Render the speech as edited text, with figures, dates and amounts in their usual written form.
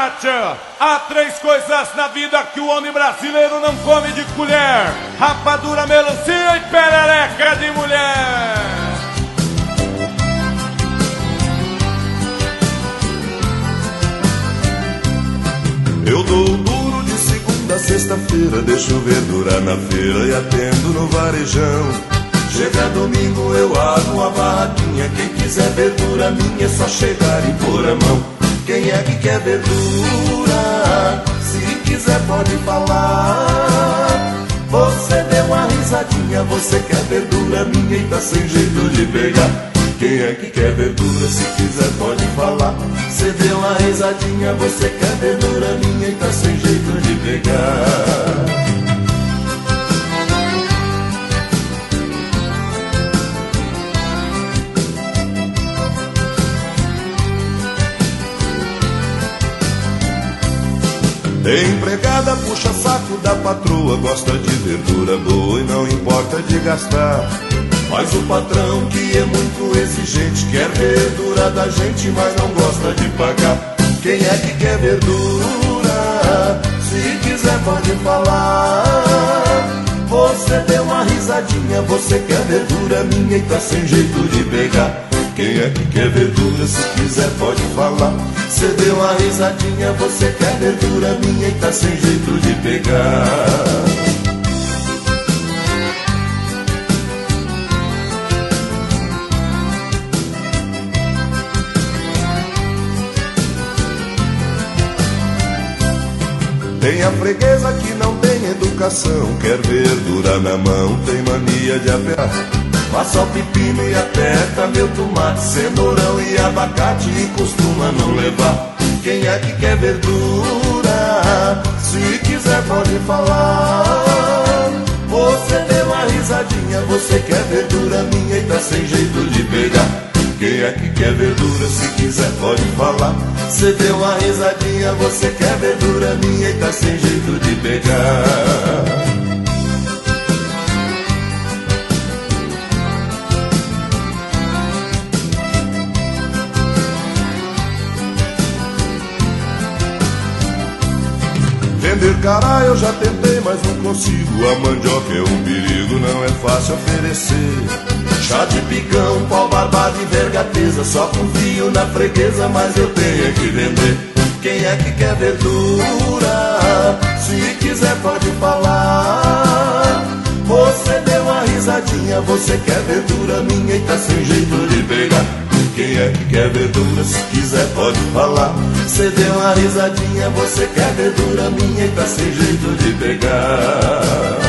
tchê. Há três coisas na vida que o homem brasileiro não come de colher: rapadura, melancia e perereca de mulher. Eu dou duro de segunda a sexta-feira, deixo verdura na feira e atendo no varejão. Chega domingo eu abro uma barraquinha, quem quiser verdura minha é só chegar e pôr a mão. Quem é que quer verdura? Se quiser pode falar. Você deu uma risadinha, você quer verdura minha e tá sem jeito de pegar. Quem é que quer verdura? Se quiser pode falar. Você deu uma risadinha, você quer verdura minha e tá sem jeito de pegar. Empregada puxa saco da patroa, gosta de verdura boa e não importa de gastar. Mas o patrão que é muito exigente quer verdura da gente, mas não gosta de pagar. Quem é que quer verdura? Se quiser pode falar. Você deu uma risadinha, você quer verdura minha e tá sem jeito de pegar. Quem é que quer verdura? Se quiser pode falar. Você deu uma risadinha, você quer verdura minha e tá sem jeito de pegar. Tem a freguesa que não tem educação, quer verdura na mão, tem mania de apertar. Passa o pepino e aperta meu tomate, cenourão e abacate e costuma não levar. Quem é que quer verdura? Se quiser pode falar. Você deu uma risadinha, você quer verdura minha e tá sem jeito de pegar. Quem é que quer verdura? Se quiser pode falar. Você deu uma risadinha, você quer verdura minha e tá sem jeito de pegar. Vender cará eu já tentei, mas não consigo. A mandioca é um perigo, não é fácil oferecer. Chá de picão, pau barbado e vergateza, só confio na freguesa, mas eu tenho que vender. Quem é que quer verdura? Se quiser pode falar. Você deu uma risadinha, você quer verdura minha e tá sem jeito de pegar. Quem é que quer verdura? Se quiser pode falar. Você deu uma risadinha, você quer verdura minha e tá sem jeito de pegar.